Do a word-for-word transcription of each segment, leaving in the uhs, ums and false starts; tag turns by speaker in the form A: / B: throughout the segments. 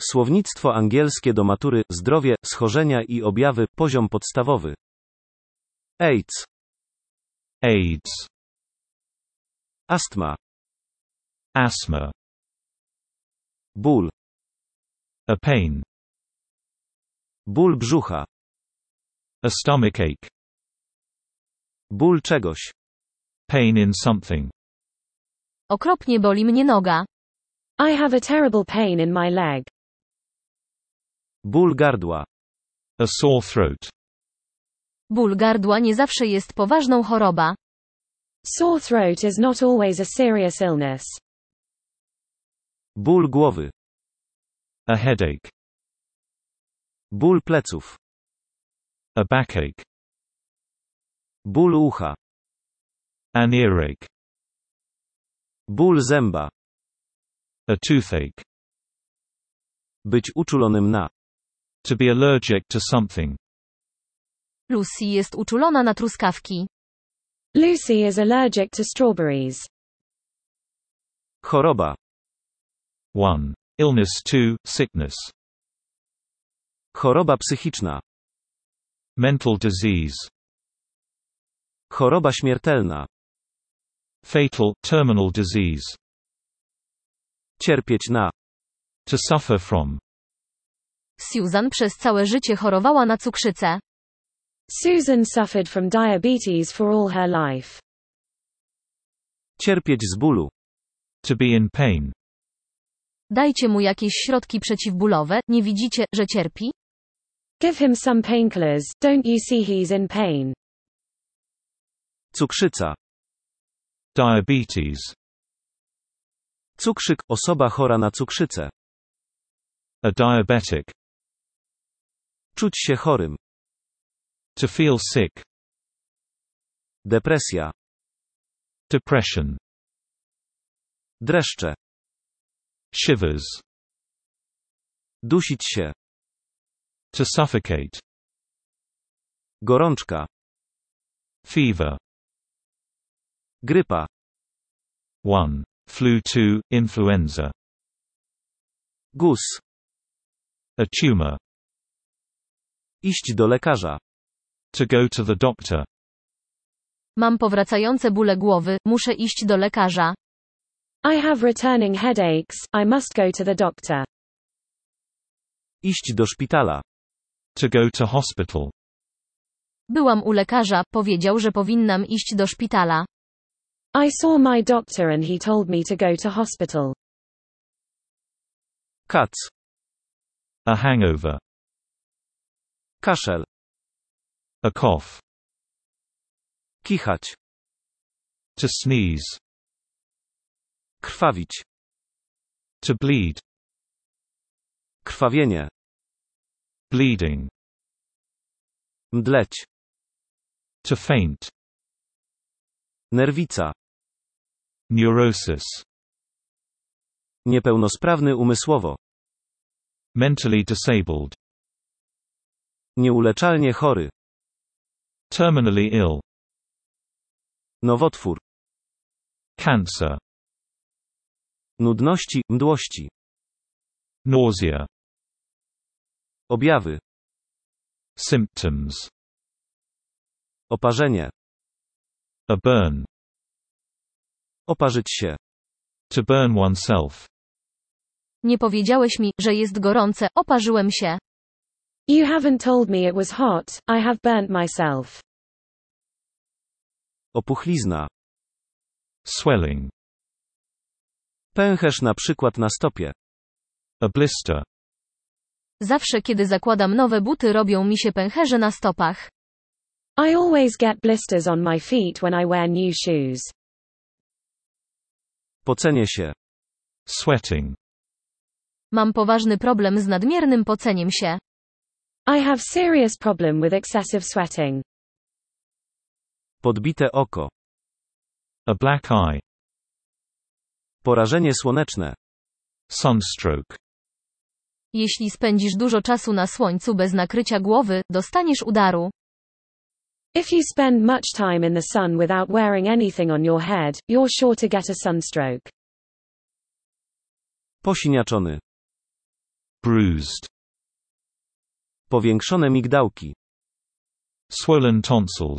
A: Słownictwo angielskie do matury, zdrowie, schorzenia i objawy, poziom podstawowy. AIDS.
B: AIDS.
A: Astma.
B: Asthma.
A: Ból.
B: A pain.
A: Ból brzucha.
B: A stomachache.
A: Ból czegoś.
B: Pain in something.
C: Okropnie boli mnie noga.
D: I have a terrible pain in my leg.
A: Ból gardła.
B: A sore throat.
C: Ból gardła nie zawsze jest poważną chorobą.
D: Sore throat is not always a serious illness.
A: Ból głowy.
B: A headache.
A: Ból pleców.
B: A backache.
A: Ból ucha.
B: An earache.
A: Ból zęba.
B: A toothache.
A: Być uczulonym na.
B: To be allergic to something.
C: Lucy jest uczulona na truskawki.
D: Lucy is allergic to strawberries.
A: Choroba.
B: one. Illness. two. Sickness.
A: Choroba psychiczna.
B: Mental disease.
A: Choroba śmiertelna.
B: Fatal, terminal disease.
A: Cierpieć na.
B: To suffer from.
C: Susan przez całe życie chorowała na cukrzycę.
D: Susan suffered from diabetes for all her life.
A: Cierpieć z bólu.
B: To be in pain.
C: Dajcie mu jakieś środki przeciwbólowe, nie widzicie, że cierpi?
D: Give him some painkillers, don't you see he's in pain?
A: Cukrzyca.
B: Diabetes.
A: Cukrzyk, osoba chora na cukrzycę.
B: A diabetic.
A: Czuć się chorym.
B: To feel sick.
A: Depresja.
B: Depression.
A: Dreszcze.
B: Shivers.
A: Dusić się.
B: To suffocate.
A: Gorączka.
B: Fever.
A: Grypa.
B: one. Flu. two. Influenza.
A: Guz.
B: A tumor.
A: Iść do lekarza.
B: To go to the doctor.
C: Mam powracające bóle głowy, muszę iść do lekarza.
D: I have returning headaches, I must go to the doctor.
A: Iść do szpitala.
B: To go to hospital.
C: Byłam u lekarza, powiedział, że powinnam iść do szpitala.
D: I saw my doctor and he told me to go to hospital.
A: Kac.
B: A hangover.
A: Kaszel.
B: A cough.
A: Kichać.
B: To sneeze.
A: Krwawić.
B: To bleed.
A: Krwawienie.
B: Bleeding.
A: Mdleć.
B: To faint.
A: Nerwica.
B: Neurosis.
A: Niepełnosprawny umysłowo.
B: Mentally disabled.
A: Nieuleczalnie chory.
B: Terminally ill.
A: Nowotwór.
B: Cancer.
A: Nudności, mdłości.
B: Nausea.
A: Objawy.
B: Symptoms.
A: Oparzenie.
B: A burn.
A: Oparzyć się.
B: To burn oneself.
C: Nie powiedziałeś mi, że jest gorące, oparzyłem się.
D: You haven't told me it was hot, I have burnt myself.
A: Opuchlizna.
B: Swelling.
A: Pęcherz na przykład na stopie.
B: A blister.
C: Zawsze kiedy zakładam nowe buty, robią mi się pęcherze na stopach.
D: I always get blisters on my feet when I wear new shoes.
A: Pocenie się.
B: Sweating.
C: Mam poważny problem z nadmiernym poceniem się.
D: I have serious problem with excessive sweating.
A: Podbite oko.
B: A black eye.
A: Porażenie słoneczne.
B: Sunstroke.
C: Jeśli spędzisz dużo czasu na słońcu bez nakrycia głowy, dostaniesz udaru.
D: If you spend much time in the sun without wearing anything on your head, you're sure to get a sunstroke.
A: Posiniaczony.
B: Bruised.
A: Powiększone migdałki.
B: Swollen tonsils.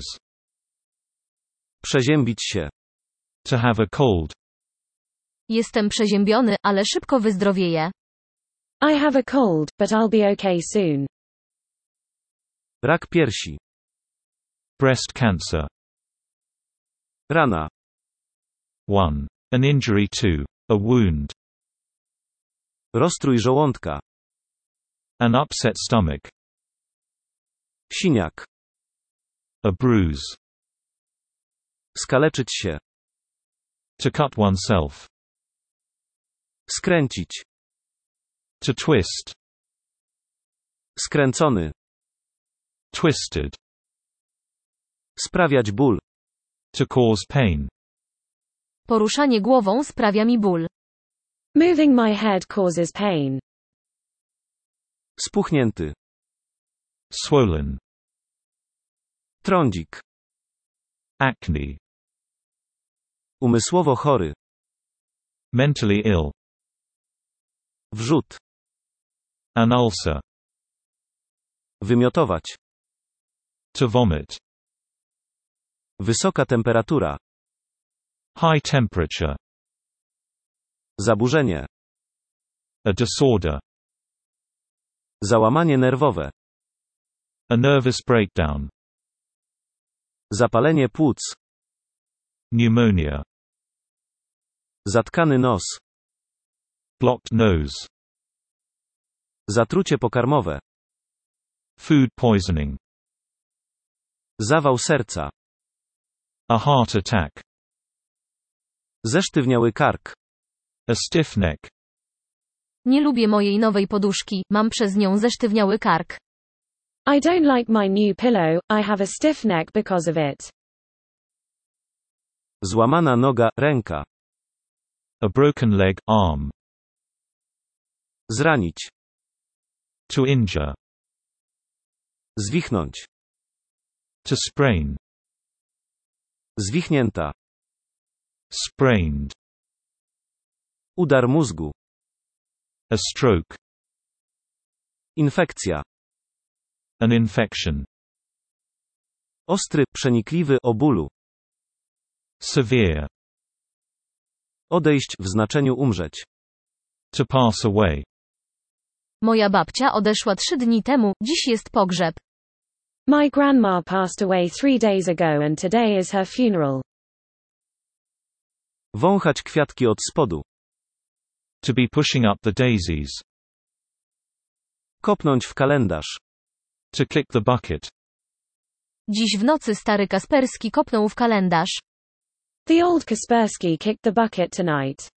A: Przeziębić się.
B: To have a cold.
C: Jestem przeziębiony, ale szybko wyzdrowieję.
D: I have a cold, but I'll be okay soon.
A: Rak piersi.
B: Breast cancer.
A: Rana.
B: one. An injury to. A wound.
A: Rozstrój żołądka.
B: An upset stomach.
A: Siniak.
B: A bruise.
A: Skaleczyć się.
B: To cut oneself.
A: Skręcić.
B: To twist.
A: Skręcony.
B: Twisted.
A: Sprawiać ból.
B: To cause pain.
C: Poruszanie głową sprawia mi ból.
D: Moving my head causes pain.
A: Spuchnięty.
B: Swollen.
A: Trądzik.
B: Acne.
A: Umysłowo chory.
B: Mentally ill.
A: Wrzód.
B: An ulcer.
A: Wymiotować.
B: To vomit.
A: Wysoka temperatura.
B: High temperature.
A: Zaburzenie.
B: A disorder.
A: Załamanie nerwowe.
B: A nervous breakdown.
A: Zapalenie płuc.
B: Pneumonia.
A: Zatkany nos.
B: Blocked nose.
A: Zatrucie pokarmowe.
B: Food poisoning.
A: Zawał serca.
B: A heart attack.
A: Zesztywniały kark.
B: A stiff neck.
C: Nie lubię mojej nowej poduszki, mam przez nią zesztywniały kark.
D: I don't like my new pillow, I have a stiff neck because of it.
A: Złamana noga, ręka.
B: A broken leg, arm.
A: Zranić.
B: To injure.
A: Zwichnąć.
B: To sprain.
A: Zwichnięta.
B: Sprained.
A: Udar mózgu.
B: A stroke.
A: Infekcja.
B: An infection.
A: Ostry, przenikliwy, o bólu.
B: Severe.
A: Odejść w znaczeniu umrzeć.
B: To pass away.
C: Moja babcia odeszła trzy dni temu, dziś jest pogrzeb.
D: My grandma passed away three days ago and today is her funeral.
A: Wąchać kwiatki od spodu.
B: To be pushing up the daisies.
A: Kopnąć w kalendarz.
B: To kick the bucket.
C: Dziś w nocy stary Kasperski kopnął w kalendarz.
D: The old Kaspersky kicked the bucket tonight.